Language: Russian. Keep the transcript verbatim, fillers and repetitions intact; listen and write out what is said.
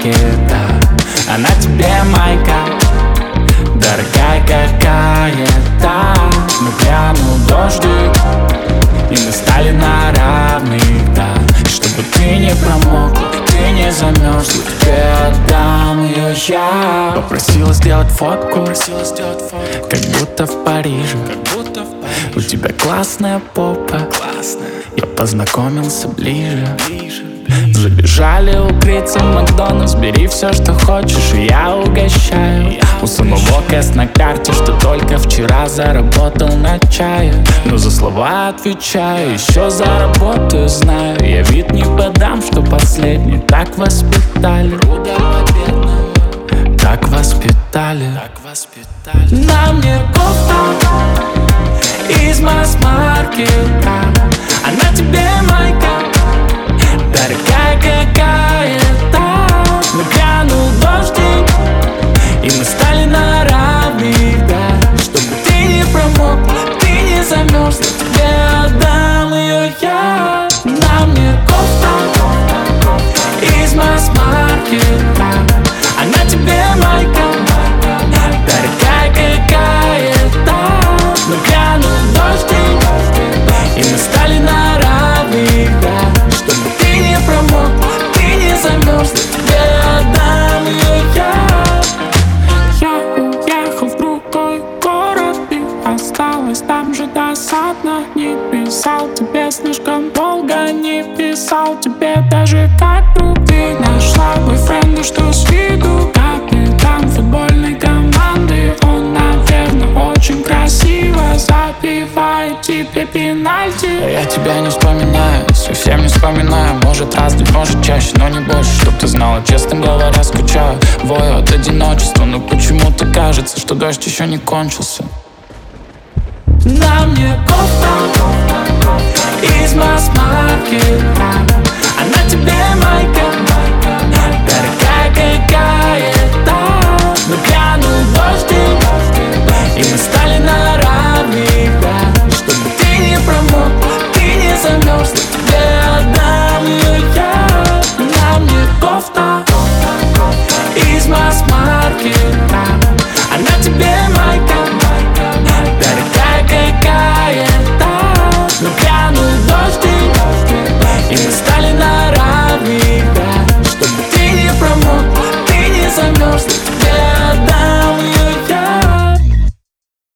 маркета, а на тебе майка дорогая какая-то. Но грянул дождик, и мы стали на равных, да. Чтобы ты не промокла, ты не замерзла, тебе отдам ее я. Попросила сделать фотку, как будто в Париже. У тебя классная попа, я познакомился ближе. Забежали укрыться в Макдональдс, бери все, что хочешь, и я угощаю. У самого кэс на карте, что только вчера заработал на чае. Но за слова отвечаю, еще заработаю, знаю. Я вид не подам, что последний. Так воспитали, так воспитали. На мне кофта из масс-маркета, а на тебе майка дорогая какая-то. Но грянул дождик, и мы стали на равных, да. Чтобы ты не промокла, ты не замерзла, тебе отдам ее я. На мне кофта из масс-маркета, а на тебе майка дорогая какая-то. Но грянул дождик, и мы стали на равных, да. Чтобы ты не промокла, ты не замерзла, тебе отдам ее я. Я уехал в другой город и осталась там же досадно. Не писал тебе слишком долго, не писал тебе даже как друг. Ты нашла бойфренда, что с виду капитан футбольной команды. Он, наверное, очень красиво забивает тебе пенальти. Я тебя не вспоминаю, совсем не вспоминаю. Может раз, две, может чаще, но не больше. Чтоб ты знала, честно говоря, скучаю. Вою от одиночества, но почему-то кажется, что дождь еще не кончился. На мне кофта из масс-маркета, а на тебе майка